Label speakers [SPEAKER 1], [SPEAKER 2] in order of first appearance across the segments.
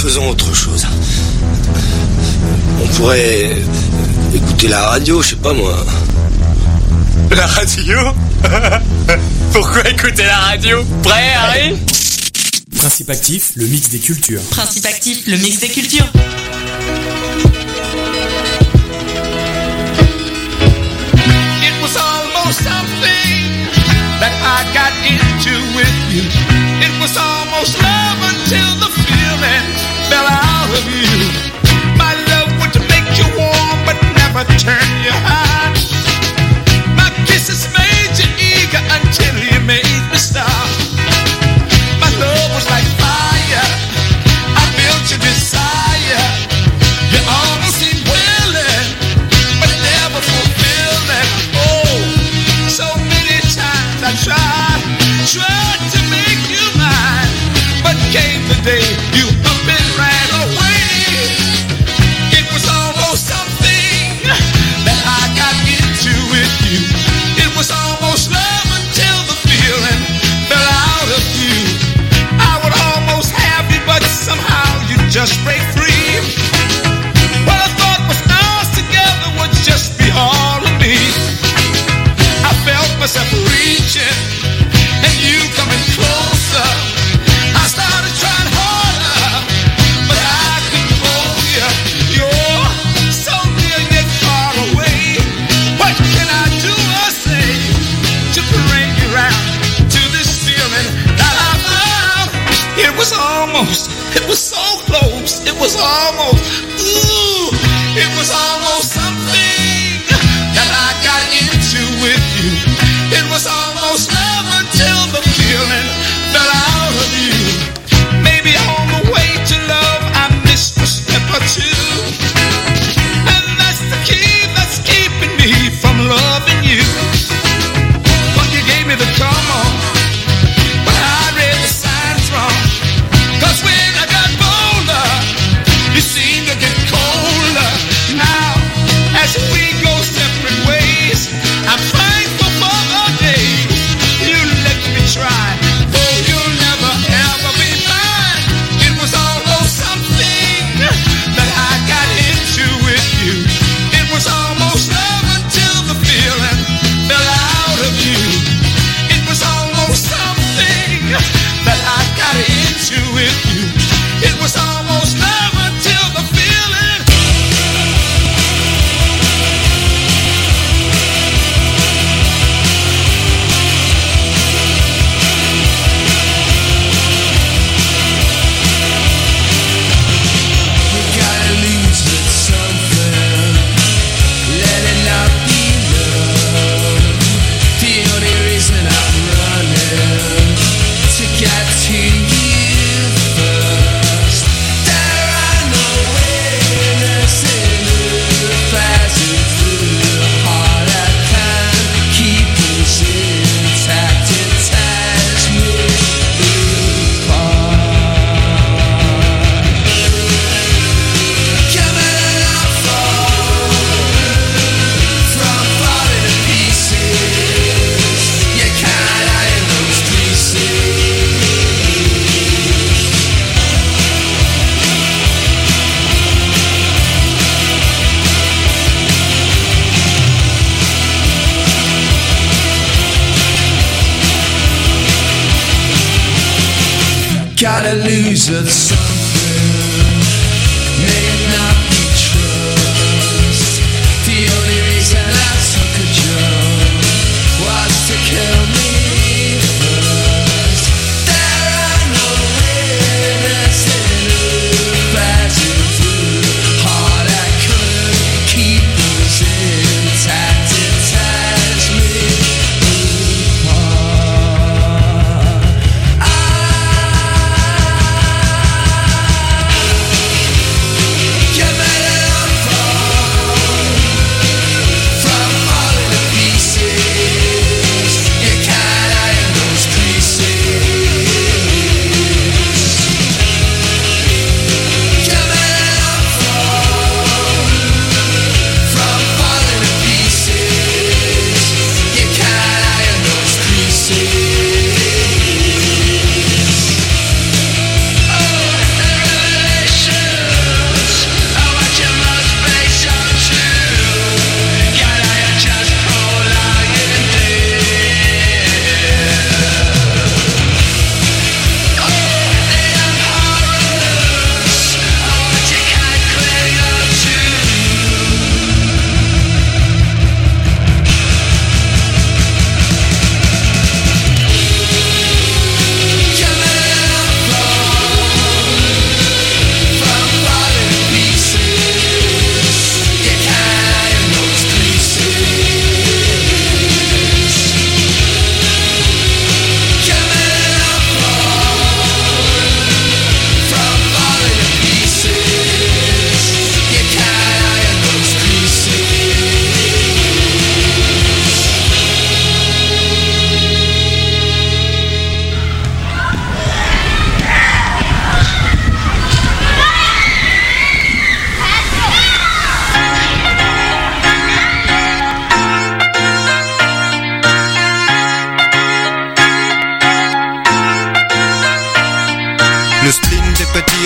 [SPEAKER 1] faisons autre chose. On pourrait écouter la radio, je sais pas moi.
[SPEAKER 2] La radio? Pourquoi écouter la radio? Prêt, Harry?
[SPEAKER 3] Principe actif, le mix des cultures.
[SPEAKER 4] Principe actif, le mix des cultures.
[SPEAKER 5] It was almost something that I got into with you. It was almost love until the feeling fell out of you. My love would make you warm but never turn you hot. My kisses made you eager until you made me stop. My love was like fire. I built your desire. You almost seemed willing, but never fulfilling. Oh, so many times I tried to make you mine, but came the day you up and ran away. It was almost something that I got into with you. It was almost love until the feeling fell out of you. I would almost have you, but somehow you just break free. What I thought was ours together would just be all of me. I felt myself reaching and you coming closer. I started trying harder, but I couldn't hold you. You're so near yet far away. What can I do or say to bring you round to this feeling that I found? It was so close. It was almost, ooh, it was almost something that I got into with you. It was almost love until the feeling fell out of you. Maybe on the way to love I missed a step or two, and that's the key that's keeping me from loving you. But you gave me the come on, but I read the signs wrong. 'Cause when I got bolder, you seemed to get colder. Now, as we go separate ways, I'm thankful for the days you let me try. Oh, you'll never ever be mine. It was almost something that I got into with you. It was almost love until the feeling fell out of you. It was almost something that I got into with you. It was almost love until the feeling. You gotta lose it something. Let it not be love. The only reason I'm running to get to you first. There are no winners in the passing through the heart. I can't keep us intact. It tears me apart. Coming out from falling to pieces. You can't hide those pieces. Gotta lose at something. May it not be trust. The only reason I took a job was to kill me first. There are no winners in the passing through the heart. I couldn't keep us intact. It tears me apart.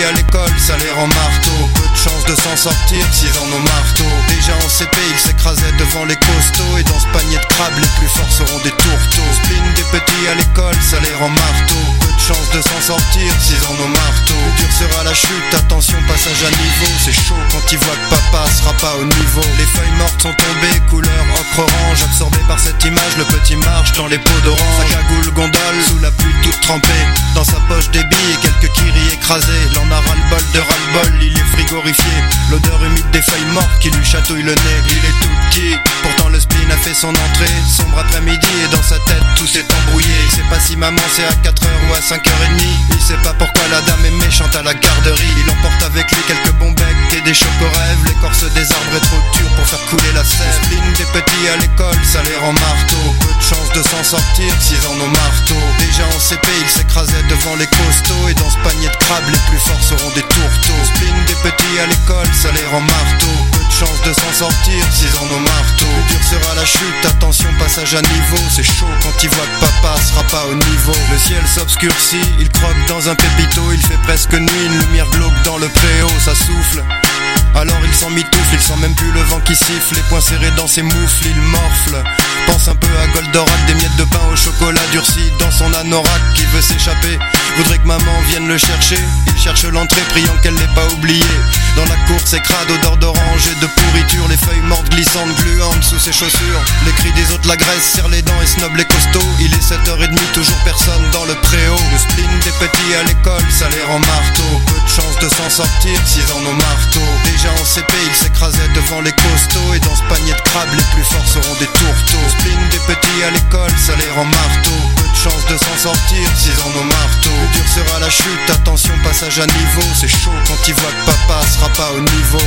[SPEAKER 6] petits à l'école, ça les rend marteau. Peu de chance de s'en sortir s'ils en ont marteau. Déjà en CP, ils s'écrasaient devant les costauds. Et dans ce panier de crabes, les plus forts seront des tourteaux. Spleen des petits à l'école, ça les rend marteau. Peu de chance de s'en sortir s'ils en ont marteau. Plus dur sera la chute, attention passage à niveau. C'est chaud quand ils voient que papa sera pas au niveau. Les feuilles mortes sont tombées, couleur ocre-orange. Absorbé par cette image, le petit marche dans les pots d'orange. Sa cagoule gondole, sous la pluie toute trempée. Dans sa poche des billes et quelques kiris écrasés. L'en a ras-le-bol de ras-le-bol, il est frigorifié. L'odeur humide des feuilles mortes qui lui chatouille le nez. Il est tout petit, pourtant le spleen a fait son entrée. Sombre après-midi et dans sa tête tout s'est embrouillé. Il sait pas si maman c'est à 4h ou à 5h30. Il sait pas pourquoi la dame est méchante à la garderie. Il emporte avec lui quelques bons becs et des chocorèves. L'écorce des arbres est trop dure pour faire couler la sève. Spleen des petits à l'école, ça les rend marteau. Peu de chance de s'en sortir s'ils en ont marteau. Déjà en CP, ils s'écrasaient devant les costauds. Et dans ce panier de crabes, les plus forts seront des tourteaux. Spleen des petits à l'école, ça les rend marteau. Peu de chance de s'en sortir s'ils en ont marteau. Plus dur sera la chute, attention passage à niveau. C'est chaud quand il voit que papa sera pas au niveau. Le ciel s'obscurcit, il croque dans un pépito. Il fait presque nuit, une lumière glauque dans le préau. Ça souffle, alors il s'en mitoufle, il sent même plus le vent qui siffle. Les poings serrés dans ses moufles, il morfle. Pense un peu à Goldorak, des miettes de pain au chocolat durci dans son anorak qui veut s'échapper. Voudrait que maman vienne le chercher. Il cherche l'entrée, priant qu'elle l'ait pas oublié. Dans la cour, c'est crade, odeur d'orange et de pourriture. Les feuilles mortes glissantes, gluantes sous ses chaussures. Les cris des autres l'agressent, serre les dents et snob les costauds. Il est 7h30, toujours personne dans le préau. Le spleen des petits à l'école, ça les rend marteau. Peu de chance de s'en sortir s'ils en ont marteau. Déjà en CP, ils s'écrasaient devant les costauds. Et dans ce panier de crabes, les plus forts seront des tourteaux. Le spleen des petits à l'école, ça les rend marteau. Peu de chance de s'en sortir s'ils en ont marteau. Plus dur sera la chute, attention passage à niveau. C'est chaud quand il voit que papa sera pas au niveau.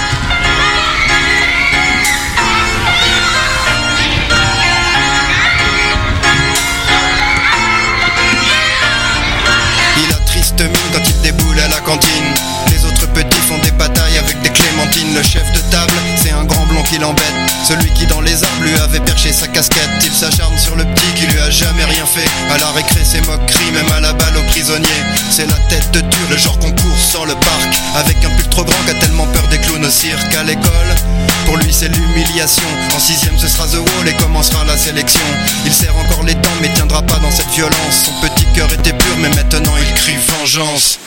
[SPEAKER 6] Il a triste mine quand il déboule à la cantine. Les autres petits font des batailles avec des clémentines. Le chef de table, c'est un grand blond qui l'embête. Celui qui dans les arbres lui avait perché sa casquette. Il s'acharne sur le petit qui lui a jamais rien fait. À la récré c'est moquerie, même à la balle aux prisonniers. C'est la tête de dure, le genre qu'on court sans le parc. Avec un pull trop grand qui a tellement peur des clowns au cirque. À l'école, pour lui c'est l'humiliation. En 6ème ce sera The Wall et commencera la sélection. Il serre encore les dents mais tiendra pas dans cette violence. Son petit cœur était pur mais maintenant il crie vengeance.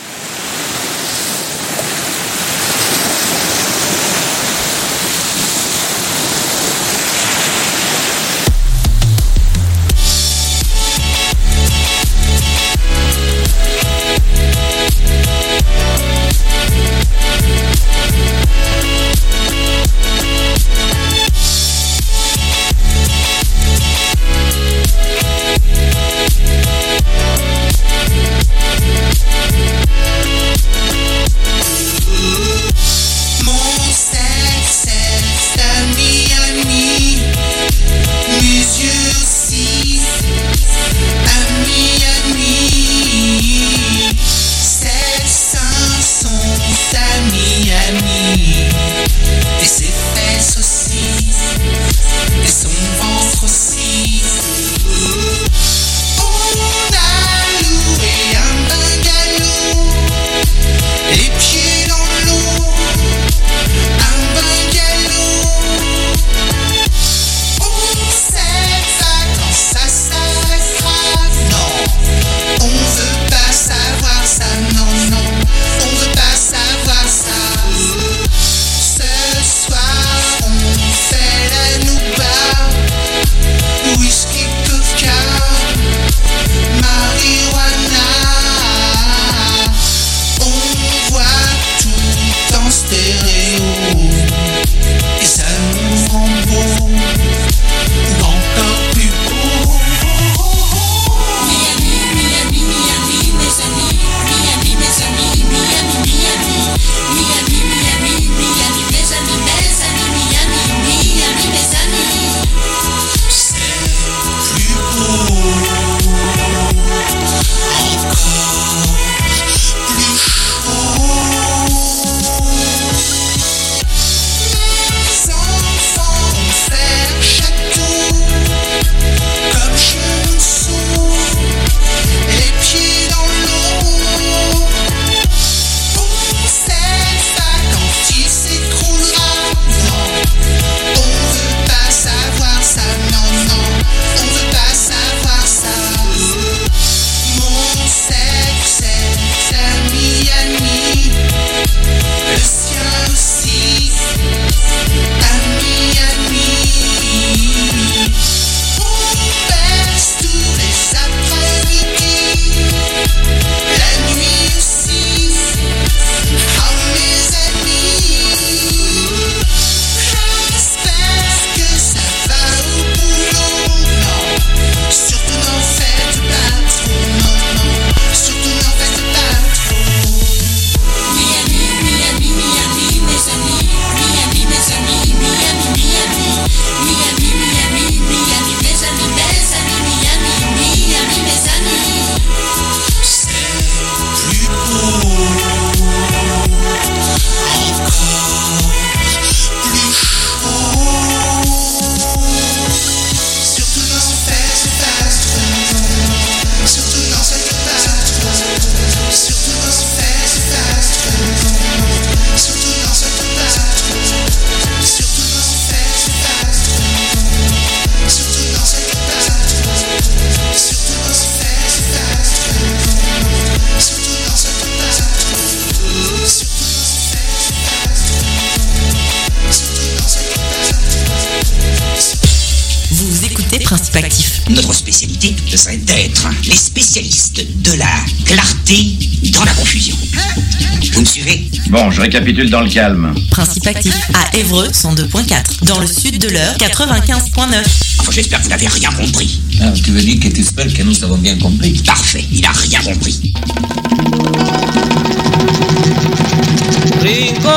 [SPEAKER 7] ce serait d'être les spécialistes de la clarté dans la confusion. Vous me suivez?
[SPEAKER 8] Bon, je récapitule dans le calme.
[SPEAKER 4] Principe actif à Évreux 102.4. Dans le sud de l'Eure 95.9.
[SPEAKER 7] Enfin, j'espère que vous n'avez rien compris.
[SPEAKER 9] Ah, tu veux dire que tu espères que nous avons bien compris?
[SPEAKER 7] Parfait, il n'a rien compris.
[SPEAKER 10] Rincón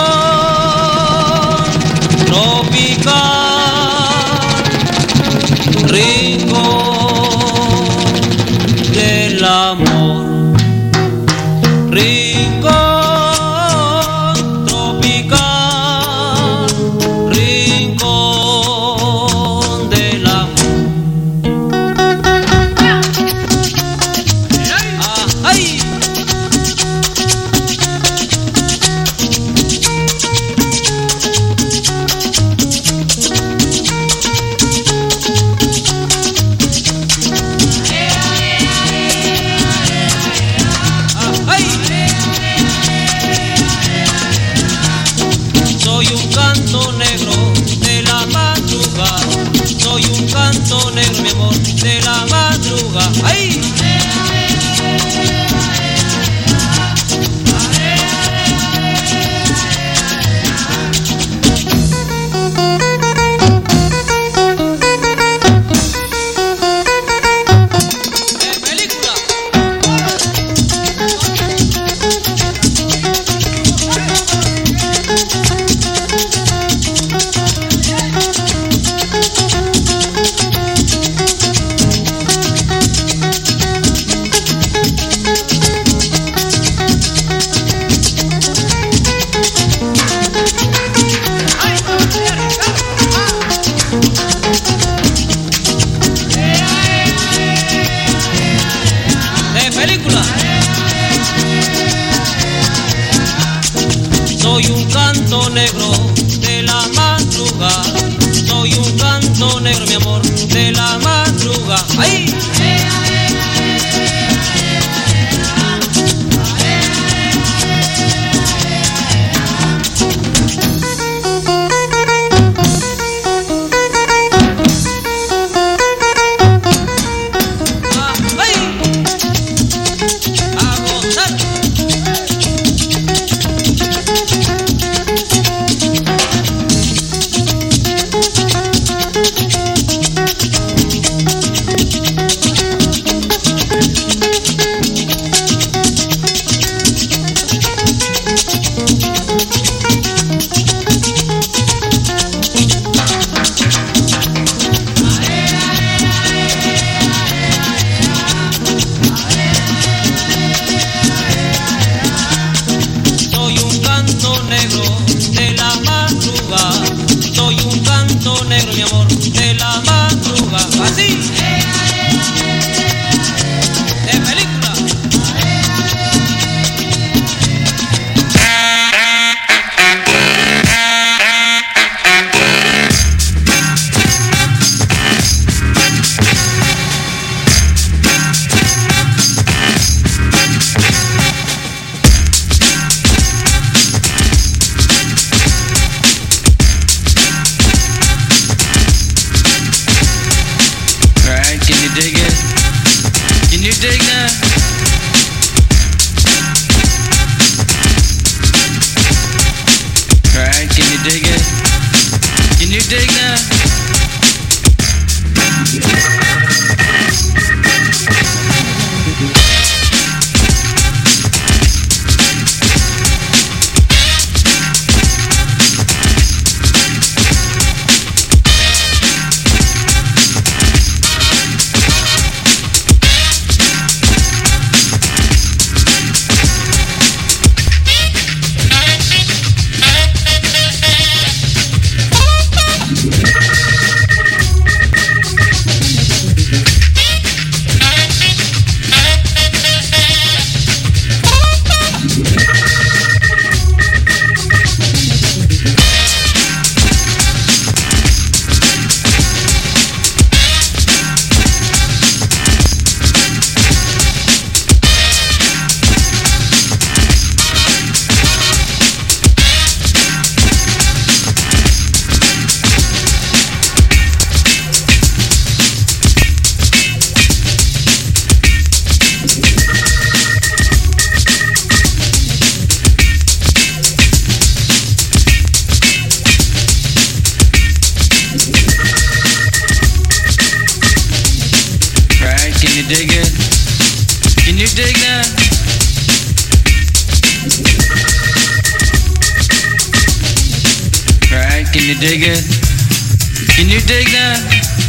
[SPEAKER 10] tropical, rincón del amor, rincón tropical, rincón del amor. ¡Ay! Soy un canto negro de la madrugada, soy un canto negro, mi amor, de la madrugada. ¡Ay! Soy un canto negro de la madrugada, soy un canto negro, mi amor, de la madrugada. ¡Ay! Negro, mi amor, de la madrugada. Así. De película.
[SPEAKER 11] Can you dig it? Can you dig that?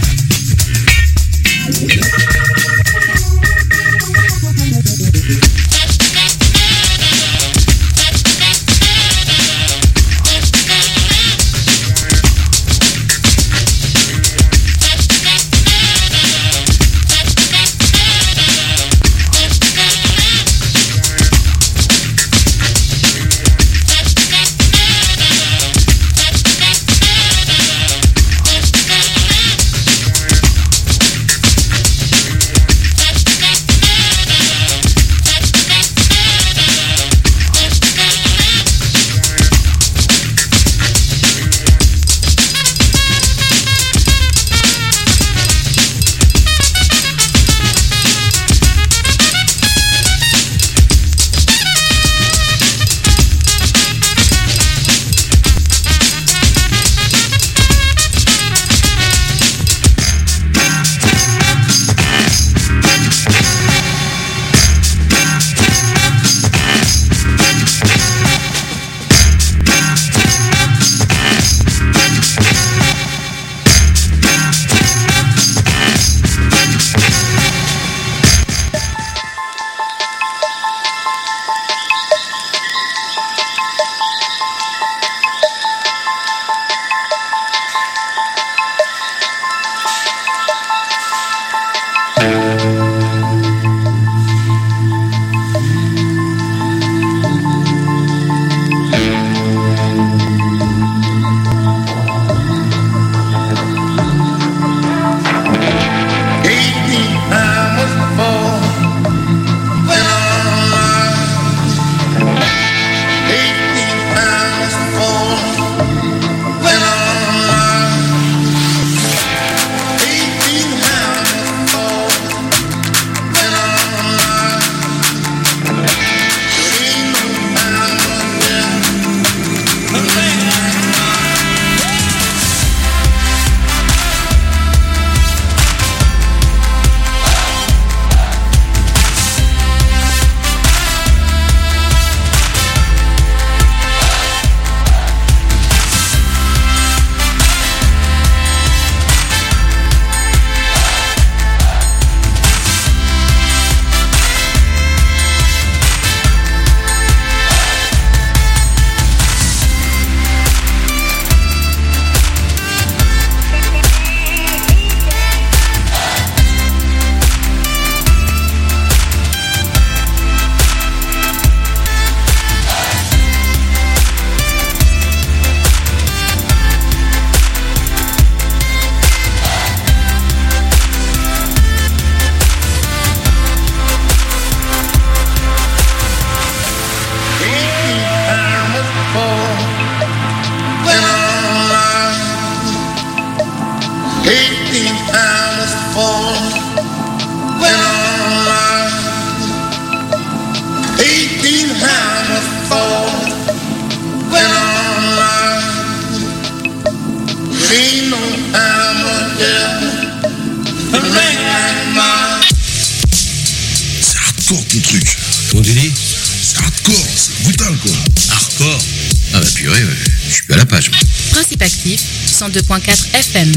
[SPEAKER 12] Je suis à la page.
[SPEAKER 13] Principe actif, 102.4 FM.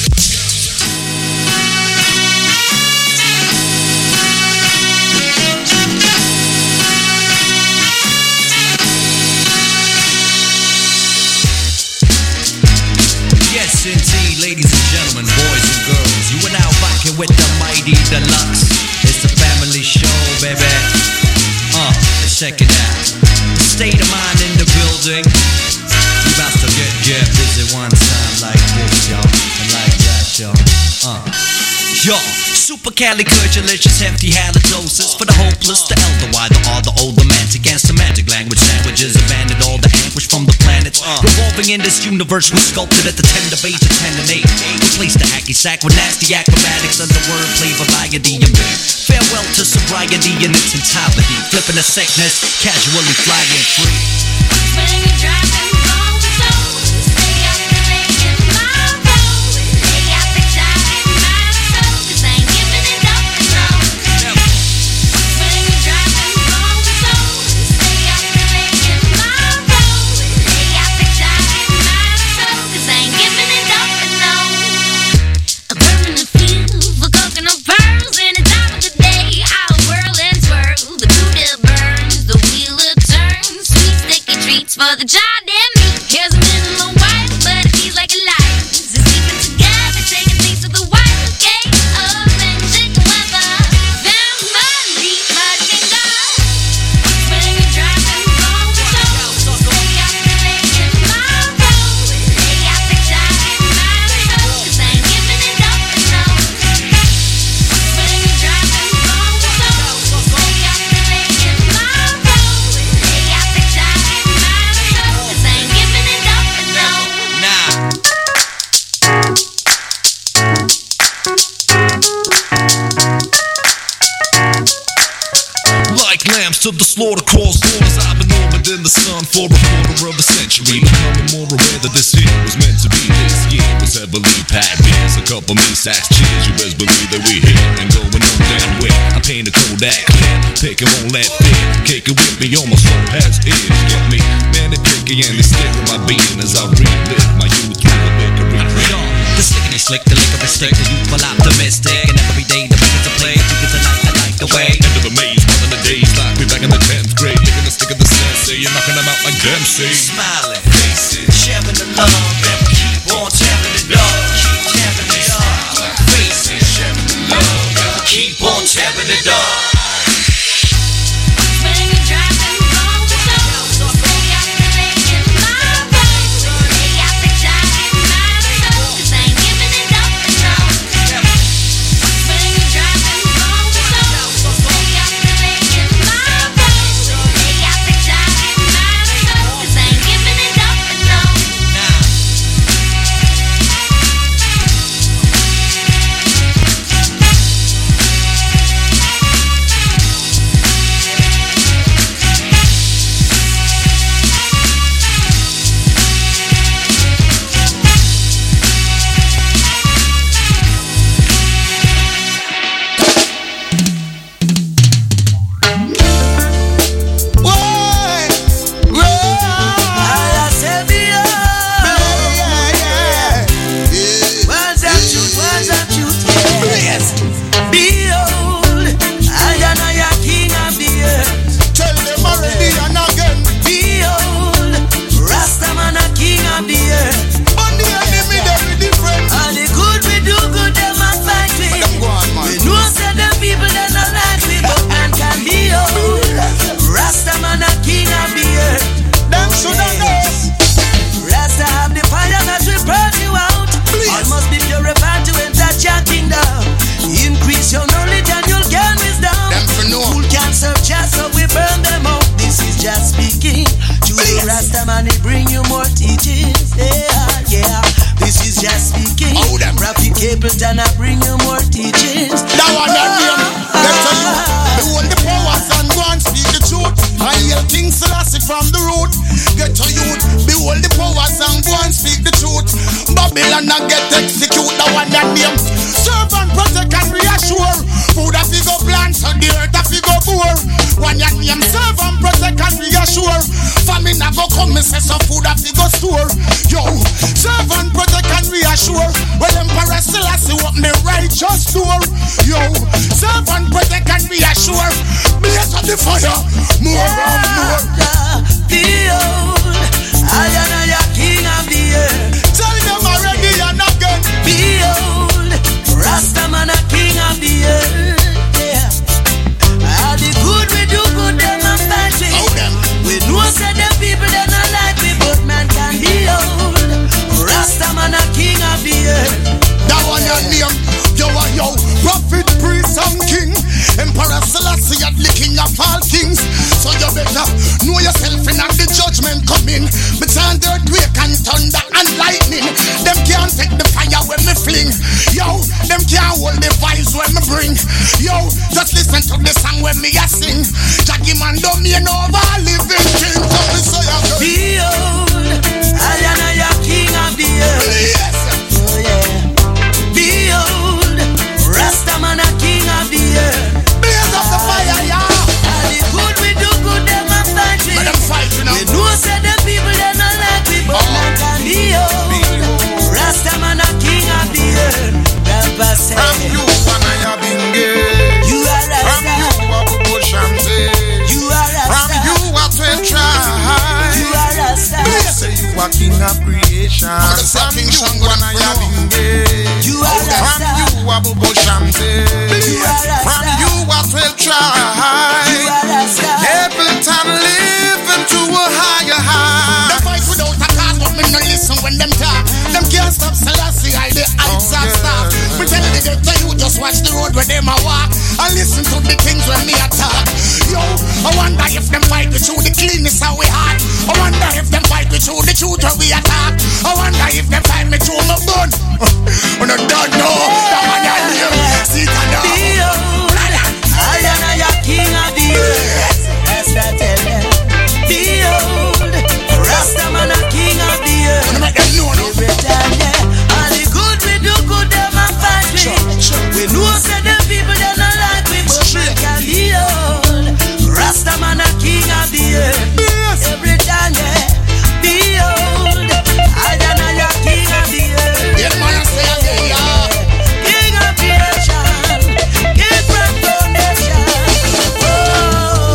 [SPEAKER 14] Yes, indeed, ladies and gentlemen, boys and girls, you are now rocking with the Mighty Deluxe. It's a family show, baby. Check it out. State of mind in the building. You about to get busy one time like this, y'all, and like that, y'all. Yo, supercalifragilistic, hefty halitosis for the hopeless, the elder, why the all the old romantic and semantic language sandwiches abandoned all the anguish from the planets. Revolving in this universe, we sculpted at the tender age of 10 and 8. Replace the hacky sack with nasty acrobatics under wordplay, variety and beat. Farewell to sobriety in its entirety, flipping the sickness, casually flying free. When you're driving home, so stay up late in my road. Lay out the job in my soul, 'cause I ain't giving it up alone. When you're driving home, so stay up late in my road. Lay out the job in my soul, 'cause I
[SPEAKER 12] for the job damn me. Here's a minimum wife, but it feels like a life. Just keeping together, taking things to the wild game of magic weather. Family, my finger. When you're driving wrong, so stay out the lane in my road. Lay out the job in my road, 'cause I ain't giving it up and no. When you're driving wrong, so stay out the lane in my road. Lay out the job in my road, 'cause I ain't giving it up and no.
[SPEAKER 15] Like lambs to the slaughter, cross borders. I've been orbited in the sun for a quarter of a century. Becoming more aware that this year was meant to be. This year was heavily packed. Beers, a couple me sacks, cheers. You best believe that we here and going no damn way. I paint a Kodak clear, pick it won't let fit. Cake it with me, on my soul has ears. Get me, man, it picky and they stick with my being as I relive my youth through the victory.
[SPEAKER 14] The slickety slick, the liquor is stick, the youthful optimistic, and every day the records are played. You get the night, I like the way.
[SPEAKER 15] End of the maze, one of the days like we back in the 10th grade, licking the stick of the sensei, you're knocking them out like Dempsey.
[SPEAKER 14] Smiling faces, sharing the love, and we keep on tearing it up. Keep tearing it up. Faces, sharing the love, and we keep on tearing it up.
[SPEAKER 12] When you're driving wrong, so stay out the lane in my road. Lay out the job in my road, 'cause I ain't giving it up and no. When you're driving wrong, so stay out the lane in my road. Lay out the job in my road, 'cause I ain't giving it up and no.
[SPEAKER 16] Capleton, I bring you more teachings.
[SPEAKER 17] That one that name, get to you. Behold the powers and go and speak the truth. I hear King Selassie from the root. Get to you. Behold the powers and go and speak the truth. Babylon and get execute. That one that name. Serve and protect and reassure. Food that we go plant so the earth that we go poor. One that name. Serve and protect and reassure. Famine a go come and say some food that we go store. Yo, serve and protect and reassure. Well, Emperor Selassie open the righteous door. Yo, serve and protect and reassure. Blaze up the fire, more and more.
[SPEAKER 16] Behold, I am a king of the earth.
[SPEAKER 17] Tell them already and again.
[SPEAKER 16] Behold, Rastaman a king of the earth. Yeah. All the good we do good, them a fight we. We know say them people they not like we, but man can behold. Rastaman a king of the earth.
[SPEAKER 17] That one your name, yo, prophet, priest and king. Emperor Selassie at the king of all kings. So you better know yourself in the judgment coming. Between the earthquake and thunder and lightning. Them can't take the fire when me fling. Yo, them can't hold the vibes when me bring. Yo, just listen to the song when me a sing. Jackie man don't mean over living king. So
[SPEAKER 16] behold, I am a king of the earth.
[SPEAKER 17] Yes.
[SPEAKER 16] Oh yeah. Behold, Rastaman a king of the earth.
[SPEAKER 17] Blaze up the fire, yeah.
[SPEAKER 16] All the good we do good, them a fight we. We know say them people they not like we, but man can behold. Rastaman a king of the earth. Grandpa said,
[SPEAKER 17] from you and I have been gay.
[SPEAKER 16] You are Rasta.
[SPEAKER 17] From you Abu Shamsi.
[SPEAKER 16] You are Rasta.
[SPEAKER 17] From them talk. Them can't stop Selassie, I the heights of star. We tell the ghetto you just watch the road where them a walk and listen to the things when me a talk. Yo, I wonder if them fight with you the cleanness how we hard. I wonder if them fight with you the truth where we attack. I wonder if them fight